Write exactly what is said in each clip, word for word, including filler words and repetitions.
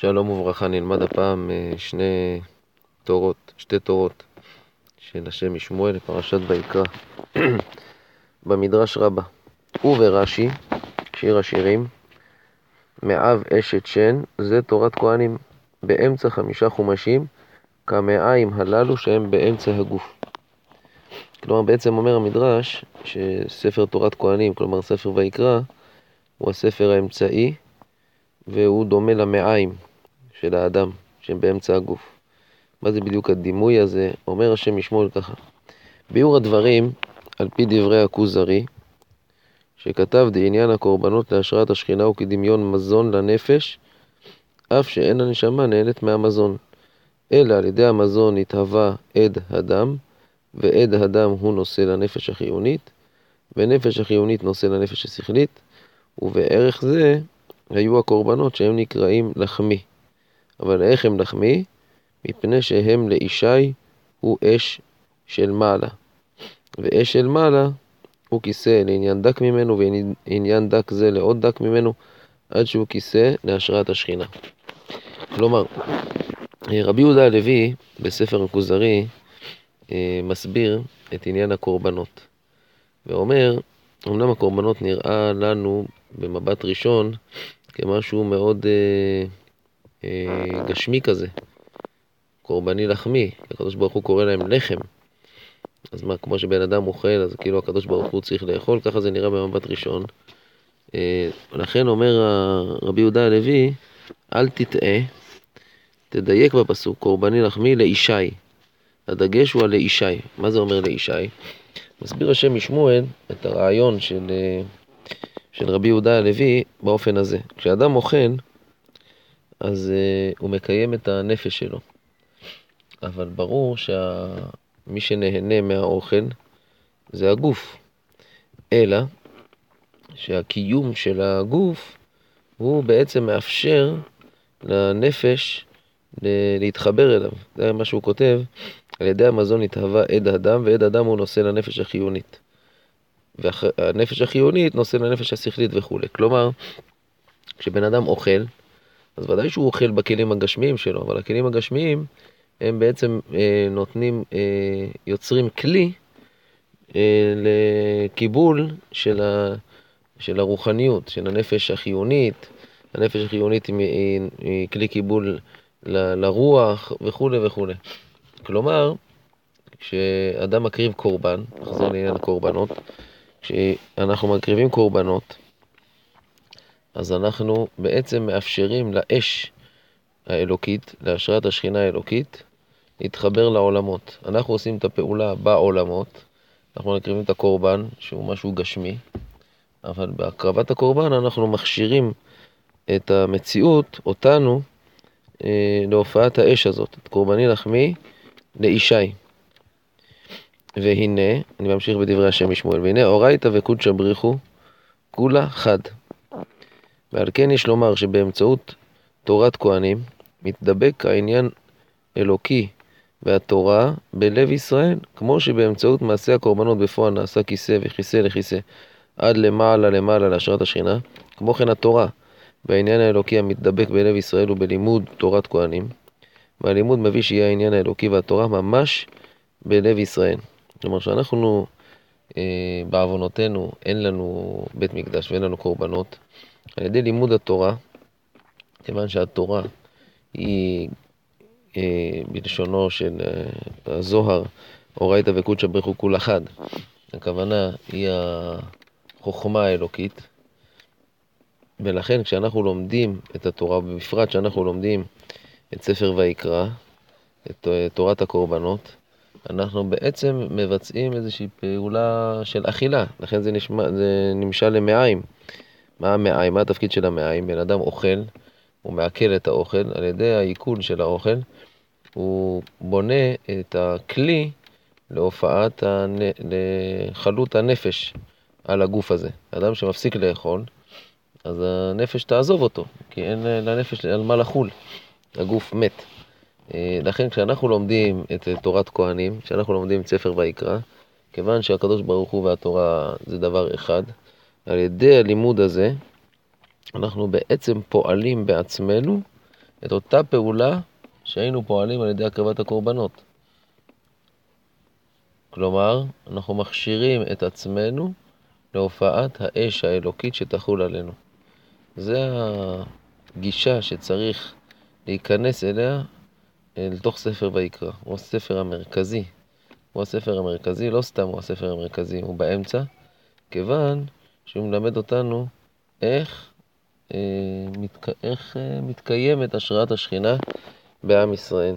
שלום וברכה, נלמד הפעם שני תורות, שתי תורות של השם משמואל לפרשת ויקרא במדרש רבה. וברש"י, שיר השירים, מאב אשת שן, זה תורת כהנים, באמצע חמישה חומשים, כמאיים הללו שהם באמצע הגוף. כלומר, בעצם אומר המדרש שספר תורת כהנים, כלומר ספר ויקרא, הוא הספר האמצעי, והוא דומה למעיים של האדם שהם באמצע הגוף. מה זה בדיוק הדימוי הזה? אומר השם משמואל ככה: ביאור הדברים על פי דברי הכוזרי שכתב בעניין הקורבנות להשראת השכינה וכדמיון מזון לנפש, אף שאין הנשמה נהנית מהמזון, אלא על ידי המזון התהווה עד הדם, ועד הדם הוא נושא לנפש החיונית, ונפש החיונית נושא לנפש השכלית, ובערך זה היו הקורבנות שהם נקראים לחמי. אבל איך הם לחמי? מפני שהם לאישי הוא אש של מעלה, ואש של מעלה הוא כיסא לעניין דק ממנו, ועניין דק זה לעוד דק ממנו, עד שהוא כיסא להשראת השכינה. כלומר, רבי יהודה הלוי בספר הכוזרי מסביר את עניין הקורבנות, ואומר, אמנם הקורבנות נראה לנו במבט ראשון כמשהו מאוד אה, אה, גשמי כזה, קורבני לחמי, הקדוש ברוך הוא קורא להם לחם. אז מה, כמו שבן אדם אוכל, אז כאילו הקדוש ברוך הוא צריך לאכול, ככה זה נראה במבט ראשון. אה, לכן אומר רבי יהודה הלוי, אל תטעה, תדייק בפסוק, קורבני לחמי לאישי. הדגש הוא על לאישי. מה זה אומר לאישי? מסביר השם משמואל את הרעיון של, של רבי יהודה הלוי באופן הזה. כשאדם אוכל, אז uh, הוא מקיים את הנפש שלו. אבל ברור שמי שנהנה מהאוכל זה הגוף. אלא שהקיום של הגוף הוא בעצם מאפשר לנפש להתחבר אליו. זה מה שהוא כותב, על ידי המזון התהווה עד הדם, ועד הדם הוא נושא לנפש החיונית. והנפש החיונית נושא לנפש השכלית וכו'. כלומר, כשבן אדם אוכל, אז ודאי שהוא אוכל בכלים הגשמיים שלו, אבל הכלים הגשמיים הם בעצם אה, נותנים, אה, יוצרים כלי אה, לקיבול של, ה, של הרוחניות, של הנפש החיונית. הנפש החיונית היא, היא, היא כלי קיבול ל, לרוח וכו' וכו'. כלומר, כשאדם מקריב קורבן, נחזור לעניין הקורבנות, כשאנחנו מקריבים קורבנות, אז אנחנו בעצם מאפשרים לאש האלוקית, להשראת השכינה האלוקית, להתחבר לעולמות. אנחנו עושים את הפעולה בעולמות, אנחנו מקריבים את הקורבן, שהוא משהו גשמי, אבל בהקרבת הקורבן אנחנו מכשירים את המציאות, אותנו, אה, להופעת האש הזאת, את קורבני לחמי לאישי. והנה, אני ממשיך בדברי השם משמואל, והנה אורייתא וקודשא בריחו, כולה חד. ועל כן יש לומר שבאמצעות תורת כהנים מתדבק העניין אלוקי והתורה בלב ישראל, כמו שבאמצעות מעשה הקורבנות בפועל נעשה כיסא וכיסא לכיסא עד למעלה למעלה להשראת השכינה, כמו כן התורה והעניין האלוקי המתדבק בלב ישראל הוא בלימוד תורת כהנים, והלימוד מביא שיהיה העניין האלוקי והתורה ממש בלב ישראל. כלומר שאנחנו אה, בעוונותינו אין לנו בית מקדש ואין לנו קורבנות, על ידי לימוד התורה, כיוון שהתורה היא אה, בלשונו של אה, הזוהר, אורייתא וקודשא בריחו כולה חד. הכוונה היא החוכמה האלוקית, ולכן כשאנחנו לומדים את התורה, ובפרט שאנחנו לומדים את ספר ויקרא, את תורת הקורבנות, אנחנו בעצם מבצעים איזושהי פעולה של אכילה. לכן זה, נשמע, זה נמשל למעיים. מה המעיים? מה התפקיד של המעיים? בן אדם אוכל, הוא מעכל את האוכל, על ידי העיכול של האוכל, הוא בונה את הכלי להופעת, הנ... לחלות הנפש על הגוף הזה. אדם שמפסיק לאכול, אז הנפש תעזוב אותו, כי אין לנפש על מה לחול, הגוף מת. לכן כשאנחנו לומדים את תורת כהנים, כשאנחנו לומדים את ספר ויקרא, כיוון שהקדוש ברוך הוא והתורה זה דבר אחד, על ידי הלימוד הזה, אנחנו בעצם פועלים בעצמנו את אותה פעולה שהיינו פועלים על ידי הקרבת הקורבנות. כלומר, אנחנו מכשירים את עצמנו להופעת האש האלוקית שתחול עלינו. זה הגישה שצריך להיכנס אליה לתוך ספר ויקרא. הוא הספר המרכזי. הוא הספר המרכזי, לא סתם הוא הספר המרכזי, הוא באמצע, כיוון שהוא מלמד אותנו איך, אה, מתק... איך אה, מתקיימת השראת השכינה בעם ישראל.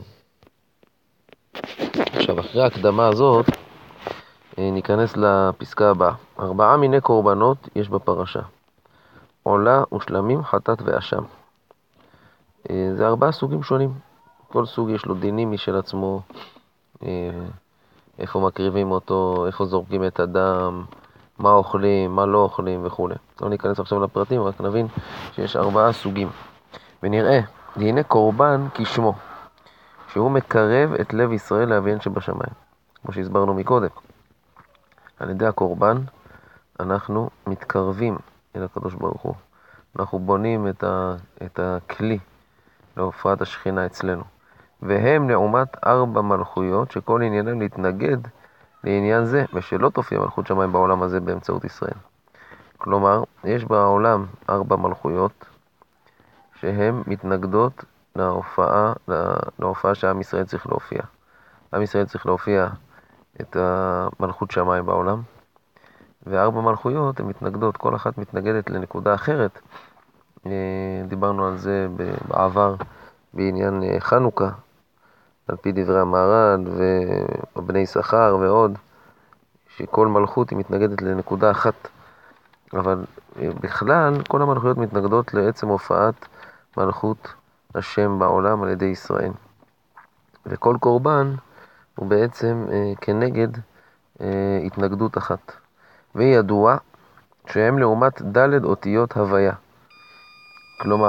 עכשיו, אחרי ההקדמה הזאת, אה, ניכנס לפסקה הבאה. ארבעה מיני קורבנות יש בפרשה. עולה ושלמים, חטאת ואשם. אה, זה ארבעה סוגים שונים. כל סוג יש לו דינים משל עצמו, אה, איפה מקריבים אותו, איפה זורקים את הדם, מה אוכלים, מה לא אוכלים וכו'. לא ניכנס עכשיו לפרטים, רק נבין שיש ארבעה סוגים. ונראה, הנה קורבן כשמו, שהוא מקרב את לב ישראל לאביהם שבשמיים. כמו שהסברנו מקודם. על ידי הקורבן אנחנו מתקרבים אל הקדוש ברוך הוא. אנחנו בונים את, ה, את הכלי להופעת השכינה אצלנו. והם לעומת ארבע מלכויות שכל עניינם להתנגד לעניין זה, ושלא תופיע מלכות שמיים בעולם הזה באמצעות ישראל. כלומר, יש בעולם ארבע מלכויות שהן מתנגדות להופעה, להופעה שעם ישראל צריך להופיע. עם ישראל צריך להופיע את מלכות שמיים בעולם, וארבע מלכויות הן מתנגדות, כל אחת מתנגדת לנקודה אחרת. דיברנו על זה בעבר בעניין חנוכה, על פי דברי המהר"ל ובני יששכר ועוד, שכל מלכות היא מתנגדת לנקודה אחת. אבל בכלל, כל המלכויות מתנגדות לעצם הופעת מלכות השם בעולם על ידי ישראל. וכל קורבן הוא בעצם אה, כנגד אה, התנגדות אחת. וידוע שהם לעומת ד' אותיות הוויה. כלומר,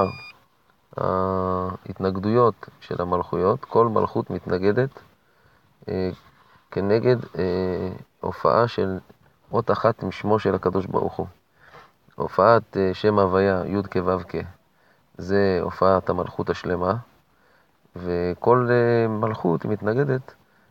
ההתנגדויות של המלכויות, כל מלכות מתנגדת אה, כנגד אה, הופעה של אות אחת משמו של הקדוש ברוך הוא. הופעת אה, שם הוויה, י' כ' ו' כ', זה הופעת המלכות השלמה, וכל אה, מלכות היא מתנגדת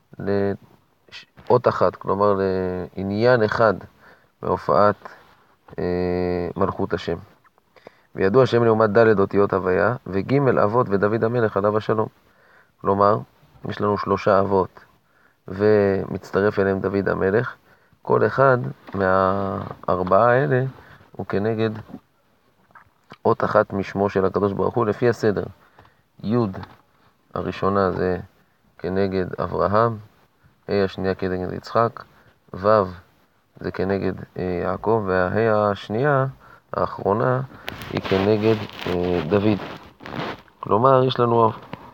לאות אחת, כלומר לעניין אחד בהופעת אה, מלכות השם. וידוע השם לעומת ד' אותיות הוויה, וג' אבות ודוד המלך עליו השלום. כלומר, יש לנו שלושה אבות, ומצטרף אליהם דוד המלך. כל אחד מהארבעה האלה הוא כנגד אות אחת משמו של הקדוש ברוך הוא, לפי הסדר. י' הראשונה זה כנגד אברהם, ה' השנייה כנגד יצחק, ו' זה כנגד אה, יעקב, והה' השנייה, האחרונה, היא כנגד אה, דוד. כלומר, יש לנו,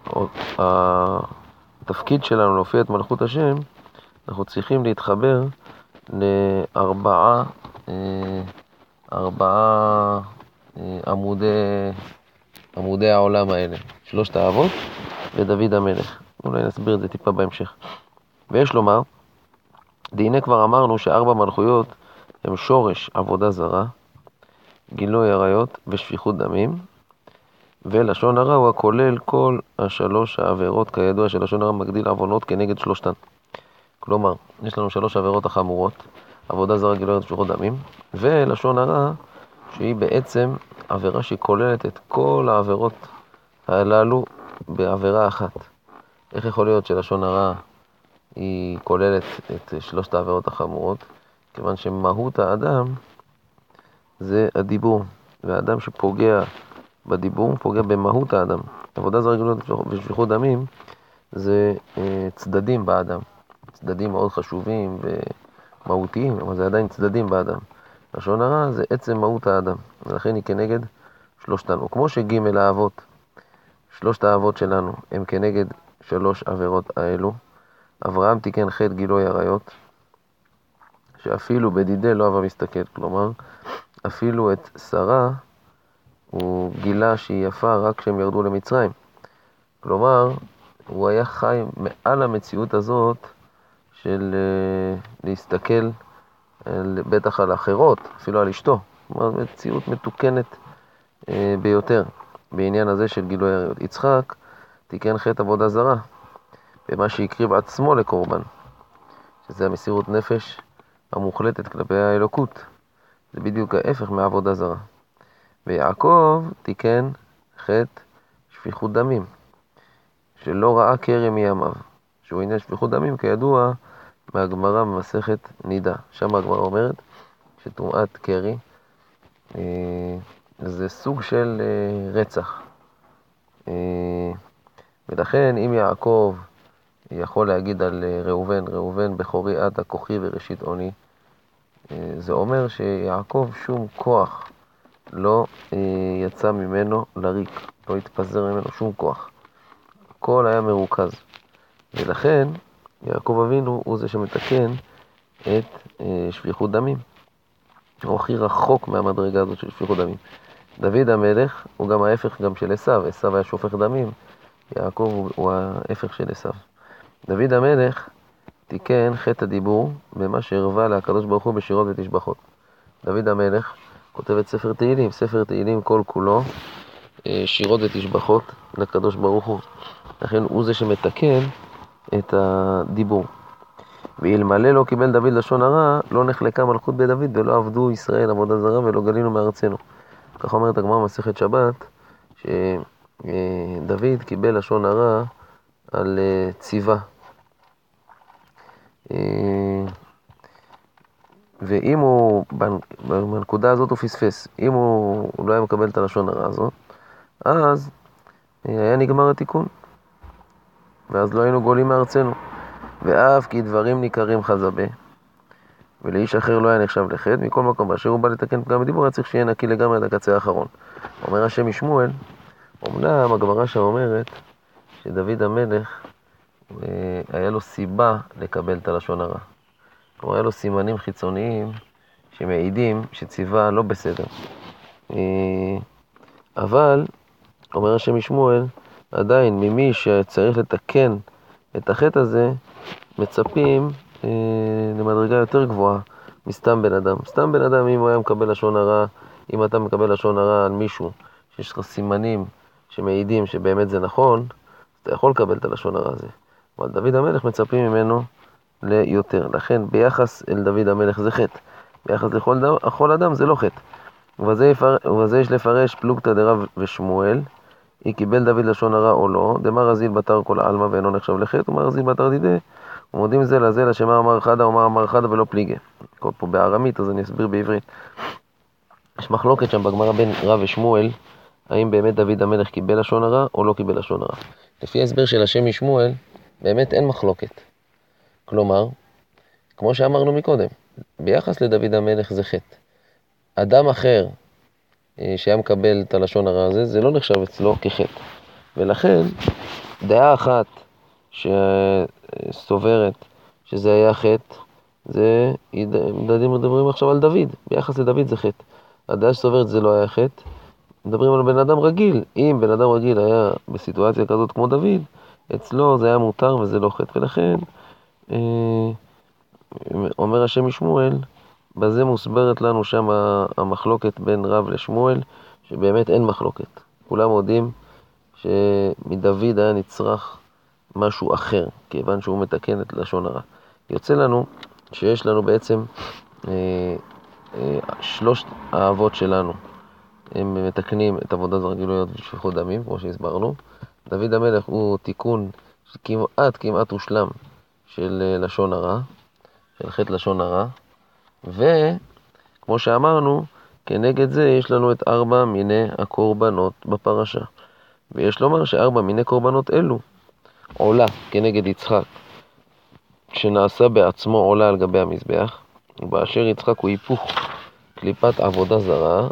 התפקיד שלנו להופיע את מלכות השם, אנחנו צריכים להתחבר לארבעה אה, ארבעה אה, עמודי, עמודי העולם האלה. שלושת האבות ודוד המלך. אולי נסביר את זה טיפה בהמשך. ויש לומר, והנה כבר אמרנו שארבע מלכויות הם שורש עבודה זרה, גילוי עריות ושפיכות דמים, ולשון הרע הוא הכולל כל השלוש העבירות, כידוע שלשון הרע מגדיל עוונות כנגד שלושתן. כלומר, יש לנו שלוש עבירות החמורות, עבודה זרה, גילוי עריות ושפיכות דמים, ולשון הרע שהיא בעצם עבירה שהיא כוללת את כל העבירות הללו בעבירה אחת. איך יכול להיות שלשון הרע היא כוללת את שלושת העבירות החמורות? כיוון שמהות האדם זה הדיבור, והאדם שפוגע בדיבור פוגע במהות האדם. עבודה זרה, גילוי עריות ושפיכות דמים זה צדדים באדם, צדדים מאוד חשובים ומהותיים, אבל זה עדיין צדדים באדם. לשון הרע זה עצם מהות האדם, ולכן היא כנגד שלושתן. וכמו שג' האבות, שלושת האבות שלנו הם כנגד שלוש עבירות האלו. אברהם תיקן חטא גילוי עריות, שאפילו בדידי לא אהבה מסתכל. כלומר, אפילו את שרה הוא גילה שהיא יפה רק כשהם ירדו למצרים. כלומר, הוא היה חי מעל המציאות הזאת של להסתכל בטח על אחרות, אפילו על אשתו. כלומר, מציאות מתוקנת ביותר. בעניין הזה של גילוי עריות. יצחק תיקן חטא עבודה זרה, במה שהקריב עצמו לקורבן, שזה המסירות נפש המוחלטת כלפי האלוקות. זה בדיוק ההפך מעבודה זרה. ויעקב תיקן חטא שפיכות דמים, שלא ראה קרי מימיו, שהוא עניין שפיכות דמים כידוע מהגמרא במסכת נידה. שם הגמרא אומרת שטומאת קרי אה, זה סוג של אה, רצח. אה, ולכן אם יעקב יכול להגיד על אה, ראובן, ראובן בכורי אתה כוחי וראשית עוני, אה, זה אומר שיעקב שום כוח לא אה, יצא ממנו לריק, לא התפזר ממנו שום כוח. הכל היה מרוכז. ולכן יעקב אבינו הוא זה שמתקן את אה, שפיכות דמים. הוא הכי רחוק מהמדרגה הזאת של שפיכות דמים. דוד המלך הוא גם ההפך גם של עשיו. עשיו היה שופך דמים, יעקב הוא, הוא ההפך של עשיו. דוד המלך תיקן חטא הדיבור במה שהרווה להקדוש ברוך הוא בשירות ותשבחות. דוד המלך כותב את ספר תהילים, ספר תהילים כל כולו שירות ותשבחות לקדוש ברוך הוא. לכן הוא זה שמתקן את הדיבור. ואלמלא לא קיבל דוד לשון הרע, לא נחלקה מלכות בדוד ולא עבדו ישראל עבודה זרה ולא גלינו מארצנו. כך אומרת הגמרא במסכת שבת, שדוד קיבל לשון הרע על ציווה. ואם הוא, בנקודה הזאת הוא פספס, אם הוא, הוא לא היה מקבל את הלשון הרע הזאת, אז היה נגמר התיקון. ואז לא היינו גולים מארצנו. ואף כי דברים ניכרים חזבה, ולאיש אחר לא היה נחשב לחטא, מכל מקום באשר הוא בא לתקן פגם בדיבור, היה צריך שיהיה נקי לגמרי עד הקצה האחרון. אומר השם משמואל, אומנם הגמרא שם אומרת שדוד המלך היה לו סיבה לקבל את הלשון הרע. כלומר, היה לו סימנים חיצוניים שמעידים שציווה לא בסדר. אבל, אומר השם משמואל, עדיין ממי שצריך לתקן את החטא הזה, מצפים אה, למדרגה יותר גבוהה מסתם בן אדם. סתם בן אדם, אם הוא היה מקבל לשון הרע, אם אתה מקבל לשון הרע על מישהו, שיש לך סימנים שמעידים שבאמת זה נכון, אתה יכול לקבל את הלשון הרע הזה. אבל דוד המלך מצפים ממנו ליותר. לכן ביחס אל דוד המלך זה חטא. ביחס לכל דם, לכל אדם זה לא חטא. ובזה, יפר, ובזה יש לפרש פלוגתא דרב ושמואל, היא קיבל דוד לשון הרע או לא, דמר רזיל בתר כל העלמא ואינו נחשב לחטא, ומר רזיל בתר דידי, ומודים זה לזה לשמה אמר חדה ומר אמר חדה ולא פליגה. הכל פה בארמית, אז אני אסביר בעברית. יש מחלוקת שם בגמרא בין רב ושמואל, האם באמת דוד המלך קיבל לשון הרע או לא קיבל לשון הרע. לפי ההסבר של השם משמואל, באמת אין מחלוקת. כלומר, כמו שאמרנו מקודם, ביחס לדוד המלך זה חטא. אדם אחר שהיה מקבל את הלשון הרע הזה, זה לא נחשב אצלו כחטא. ולכן, דעה אחת שסוברת שזה היה חטא, זה, מדברים, מדברים עכשיו על דוד, ביחס לדוד זה חטא. הדעה שסוברת זה לא היה חטא, מדברים על בן אדם רגיל. אם בן אדם רגיל היה בסיטואציה כזאת כמו דוד, אצלו זה היה מותר וזה לא חטא. ולכן, אומר השם משמואל, בזה מוסברת לנו שם המחלוקת בין רב לשמואל, שבאמת אין מחלוקת. כולם יודעים שמדוד היה נצרך משהו אחר, כיוון שהוא מתקן את לשון הרע. יוצא לנו שיש לנו בעצם אה, אה, שלושת האבות שלנו. הם מתקנים את עבודת זרה גילויות ושפיכות דמים, כמו שהסברנו. דוד המלך הוא תיקון כמעט כמעט הושלם של לשון הרע, של חטא לשון הרע. וכמו שאמרנו, כנגד זה יש לנו את ארבע מיני הקורבנות בפרשה. ויש לומר שארבע מיני קורבנות אלו, עולה כנגד יצחק, שנעשה בעצמו עולה על גבי המזבח, ובאשר יצחק הוא היפוך קליפת עבודה זרה,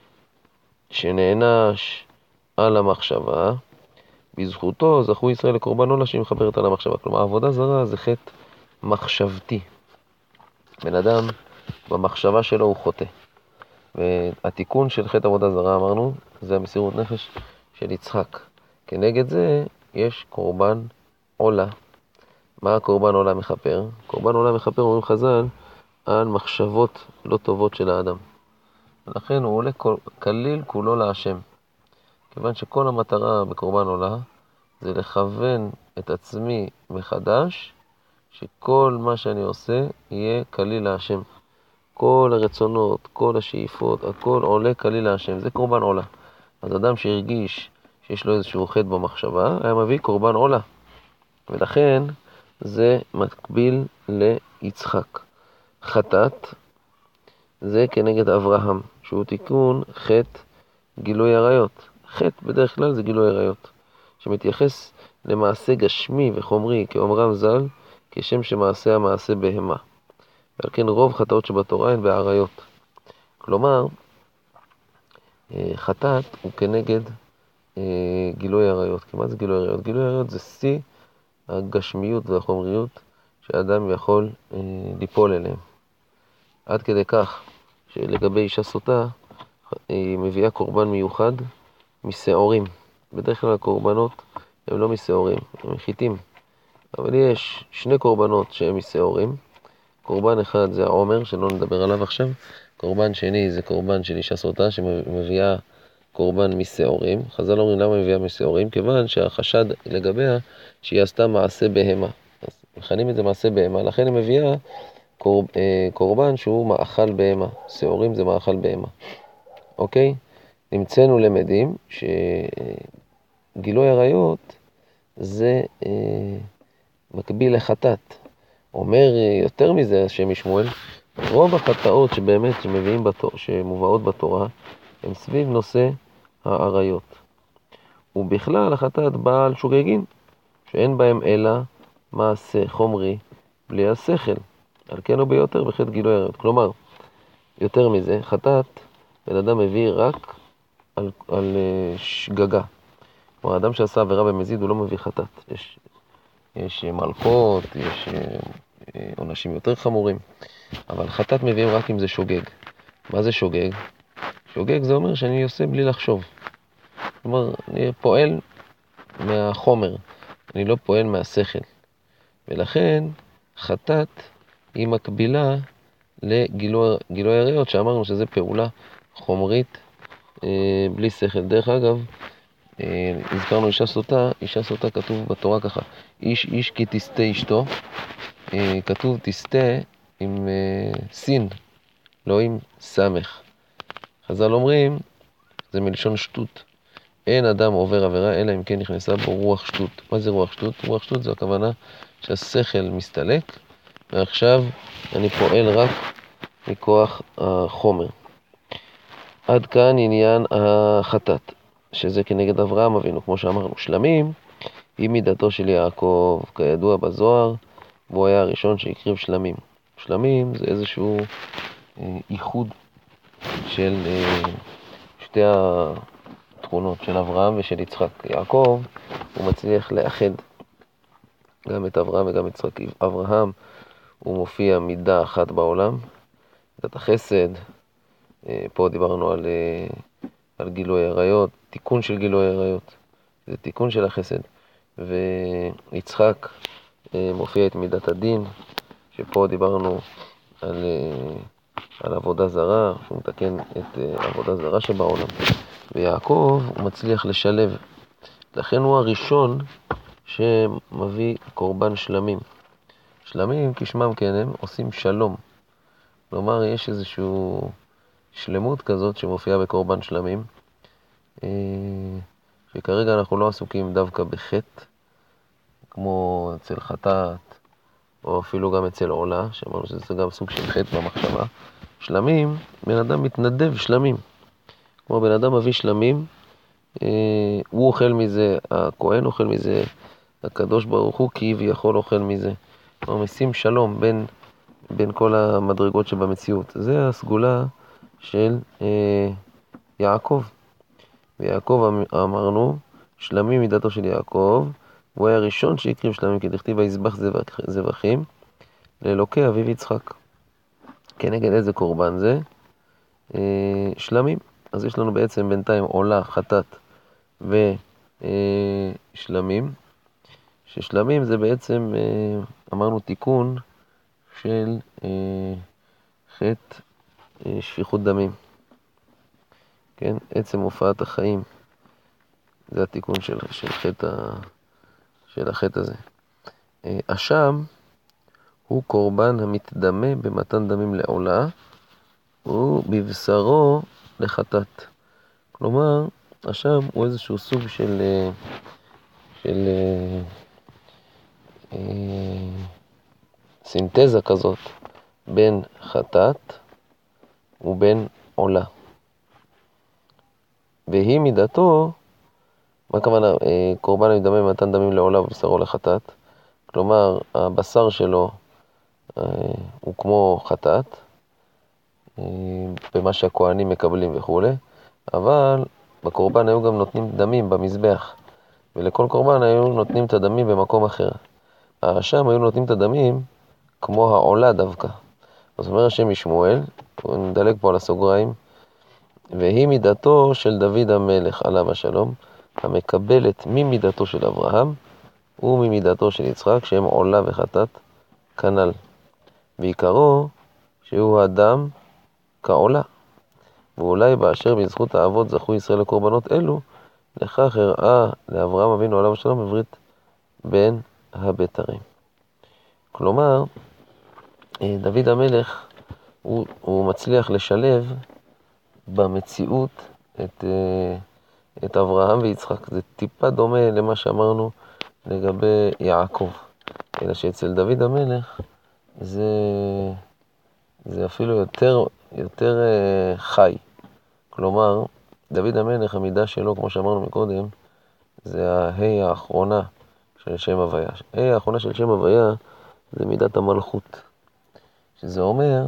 שנענש על המחשבה, בזכותו זכו ישראל לקורבן עולה שהיא מחברת על המחשבה. כלומר, עבודה זרה זה חטא מחשבתי. בן אדם במחשבה שלו הוא חוטא. והתיקון של חטא עבודה זרה, אמרנו, זה המסירות נפש של יצחק. כנגד זה יש קורבן עולה. מה הקורבן עולה מחפר? קורבן עולה מחפר, אומרים חז"ל, על מחשבות לא טובות של האדם. ולכן הוא עולה כליל כולו להשם. כיוון שכל המטרה בקורבן עולה זה לכוון את עצמי מחדש, שכל מה שאני עושה יהיה כליל להשם. כל הרצונות, כל השאיפות, הכל עולה כליל להשם. זה קורבן עולה. אז אדם שהרגיש שיש לו איזשהו חטא במחשבה, היה מביא קורבן עולה. ולכן זה מקביל ליצחק. חטאת זה כנגד אברהם, שהוא תיקון חטא גילוי עריות. חטא בדרך כלל זה גילוי עריות, שמתייחס למעשה גשמי וחומרי, כאומרם ז"ל, כשם שמעשה המעשה בהמה. ועל כן רוב חטאות שבתורה הן בעריות. כלומר, חטאת הוא כנגד גילוי עריות. כי מה זה גילוי עריות? גילוי עריות זה שיא הגשמיות והחומריות שאדם יכול ליפול אליהם. עד כדי כך שלגבי אישה סוטה, היא מביאה קורבן מיוחד משעורים. בדרך כלל הקורבנות הם לא משעורים, הם חיטים. אבל יש שני קורבנות שהם משעורים. קורבן אחד זה העומר, שלא נדבר עליו עכשיו. קורבן שני זה קורבן של אישה סוטה, שמביאה קורבן משעורים. חז"ל אומרים למה מביאה משעורים? כיוון שהחשד לגביה שהיא עשתה מעשה בהמה. אז מכנים את זה מעשה בהמה, לכן היא מביאה קור, קורבן שהוא מאכל בהמה. שעורים זה מאכל בהמה. אוקיי? נמצאנו למדים שגילוי עריות זה אה, מקביל לחטאת. אומר יותר מזה השם משמואל, רוב החטאות שבאמת שמביאים בתור, שמובאות בתורה, הם סביב נושא העריות. ובכלל החטאת באה על שוגגין, שאין בהם אלא מעשה חומרי בלי השכל. על כן הוא ביותר בחטא גילוי עריות. כלומר, יותר מזה, חטאת בן אדם מביא רק על, על שגגה. כלומר, האדם שעשה עבירה במזיד הוא לא מביא חטאת. יש, יש מלכות, יש עונשים יותר חמורים, אבל חטאת מביאים רק אם זה שוגג. מה זה שוגג? שוגג זה אומר שאני עושה בלי לחשוב. כלומר, אני פועל מהחומר, אני לא פועל מהשכל. ולכן חטאת היא מקבילה לגילוי עריות, שאמרנו שזה פעולה חומרית אה, בלי שכל. דרך אגב, אה, הזכרנו אישה סוטה, אישה סוטה כתוב בתורה ככה, איש איש כי תסתה אשתו, אה, כתוב תסתה עם אה, סין, לא עם סמך. חז"ל אומרים, זה מלשון שטות. אין אדם עובר עבירה, אלא אם כן נכנסה בו רוח שטות. מה זה רוח שטות? רוח שטות זו הכוונה שהשכל מסתלק, ועכשיו אני פועל רק מכוח החומר. עד כאן עניין החטאת, שזה כנגד אברהם אבינו, כמו שאמרנו. שלמים היא מידתו של יעקב, כידוע בזוהר, והוא היה הראשון שהקריב שלמים. שלמים זה איזשהו אה, איחוד של אה, שתי התכונות של אברהם ושל יצחק. יעקב הוא מצליח לאחד גם את אברהם וגם את יצחק. אברהם הוא מופיע מידה אחת בעולם, מידת החסד. פה דיברנו על, על גילוי עריות, תיקון של גילוי עריות, זה תיקון של החסד. ויצחק מופיע את מידת הדין, שפה דיברנו על, על עבודה זרה, שהוא מתקן את עבודה זרה שבעולם. ויעקב הוא מצליח לשלב, לכן הוא הראשון שמביא קורבן שלמים. שלמים כשמם כן הם עושים שלום. כלומר, יש איזשהו שלמות כזאת שמופיעה בקורבן שלמים, שכרגע אנחנו לא עסוקים דווקא בחטא, כמו אצל חטאת, או אפילו גם אצל עולה, שאמרנו שזה גם סוג של חטא במחשבה. שלמים, בן אדם מתנדב שלמים. כמו בן אדם מביא שלמים, הוא אוכל מזה, הכהן אוכל מזה, הקדוש ברוך הוא כביכול אוכל מזה. כלומר, משים שלום בין, בין כל המדרגות שבמציאות. זה הסגולה של אה, יעקב. ויעקב אמרנו, שלמים מידתו של יעקב, הוא היה הראשון שהקריב שלמים, כי דכתיב ויזבח זבחים לאלוקי אביו יצחק. כנגד איזה קורבן זה? אה, שלמים. אז יש לנו בעצם בינתיים עולה, חטאת ושלמים. ששלמים זה בעצם, אה, אמרנו, תיקון של אה, חטא אה, שפיכות דמים. כן? עצם הופעת החיים זה התיקון של, של, חטא, של החטא הזה. אשם הוא קורבן המתדמה במתן דמים לעולה, ובבשרו לחטאת. כלומר, אשם הוא איזשהו סוג של, של אה, סינתזה כזאת בין חטאת ובין עולה. והיא מידתו, מה הכוונה? קורבן המתדמה במתן דמים לעולה ובבשרו לחטאת. כלומר, הבשר שלו אה, הוא כמו חטאת, אה, במה שהכהנים מקבלים וכו'. אבל בקורבן היו גם נותנים דמים במזבח, ולכל קורבן היו נותנים את הדמים במקום אחר. שם היו נותנים את הדמים כמו העולה דווקא. אז אומר השם משמואל, הוא נדלג פה על הסוגריים, והיא מידתו של דוד המלך עליו השלום, המקבלת ממידתו של אברהם וממידתו של יצחק, שהם עולה וחטאת כנ"ל. בעיקרו שהוא אדם כעולה. ואולי באשר בזכות האבות זכו ישראל לקורבנות אלו, לכך הראה לאברהם אבינו עליו השלום בברית בין הבתרים. כלומר, דוד המלך הוא, הוא מצליח לשלב במציאות את, את אברהם ויצחק. זה טיפה דומה למה שאמרנו לגבי יעקב, אלא שאצל דוד המלך זה, זה אפילו יותר, יותר חי. כלומר, דוד המלך, המידה שלו, כמו שאמרנו מקודם, זה ההי האחרונה של שם הוויה. ההי האחרונה של שם הוויה זה מידת המלכות. שזה אומר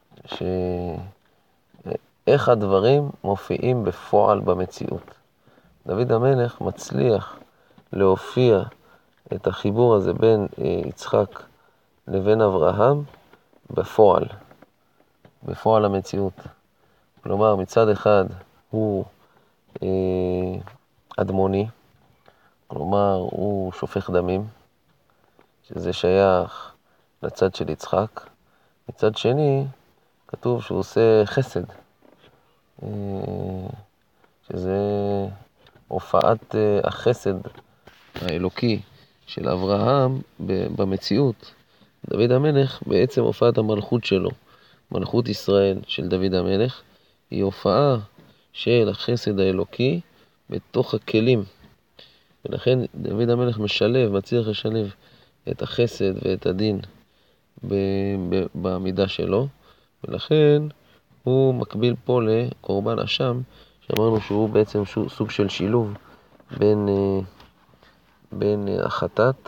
שאיך הדברים מופיעים בפועל במציאות. דוד המלך מצליח להופיע את החיבור הזה בין יצחק לבין אברהם בפועל, בפועל המציאות. כלומר, מצד אחד הוא אה, אדמוני, כלומר הוא שופך דמים, שזה שייך לצד של יצחק. מצד שני, כתוב שהוא עושה חסד, אה, שזה הופעת אה, החסד האלוקי של אברהם במציאות. דוד המלך בעצם הופעת המלכות שלו, מלכות ישראל של דוד המלך, היא הופעה של החסד האלוקי בתוך הכלים. ולכן דוד המלך משלב, מצליח לשלב את החסד ואת הדין בעמידה שלו, ולכן הוא מקביל פה לקורבן אשם, שאמרנו שהוא בעצם סוג של שילוב בין, בין החטאת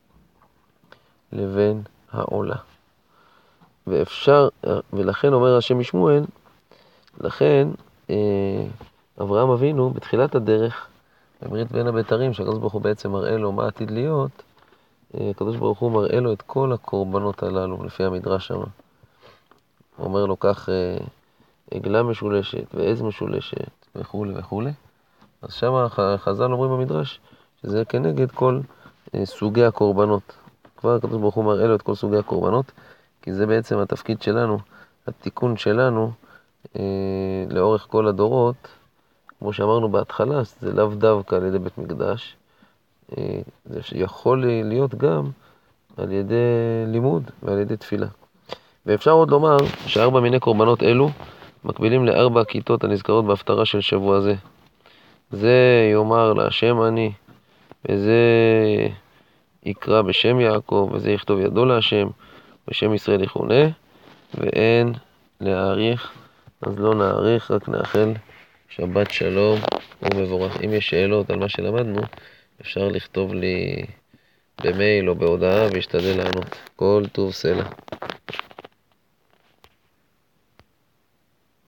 לבין העולה. ואפשר, ולכן אומר השם משמואל, לכן אברהם אבינו בתחילת הדרך, בברית בין הבתרים, שהקדוש ברוך הוא בעצם מראה לו מה עתיד להיות, הקדוש ברוך הוא מראה לו את כל הקורבנות הללו, לפי המדרש שם. הוא אומר לו כך, עגלה משולשת ועז משולשת וכו' וכו'. אז שם חז"ל אומרים במדרש, שזה כנגד כל סוגי הקורבנות. כבר הקדוש ברוך הוא מראה לו את כל סוגי הקורבנות, כי זה בעצם התפקיד שלנו, התיקון שלנו, אה, לאורך כל הדורות. כמו שאמרנו בהתחלה, זה לאו דווקא על ידי בית מקדש, אה, זה יכול להיות גם על ידי לימוד ועל ידי תפילה. ואפשר עוד לומר שארבע מיני קורבנות אלו מקבילים לארבע הכיתות הנזכרות בהפטרה של שבוע זה. זה יאמר להשם אני, וזה יקרא בשם יעקב, וזה יכתוב ידו להשם, בשם ישראל יכונה, ואין להאריך, אז לא נאריך, רק נאחל שבת שלום ומבורך. אם יש שאלות על מה שלמדנו, אפשר לכתוב לי במייל או בהודעה, וישתדל לענות. כל טוב סלע.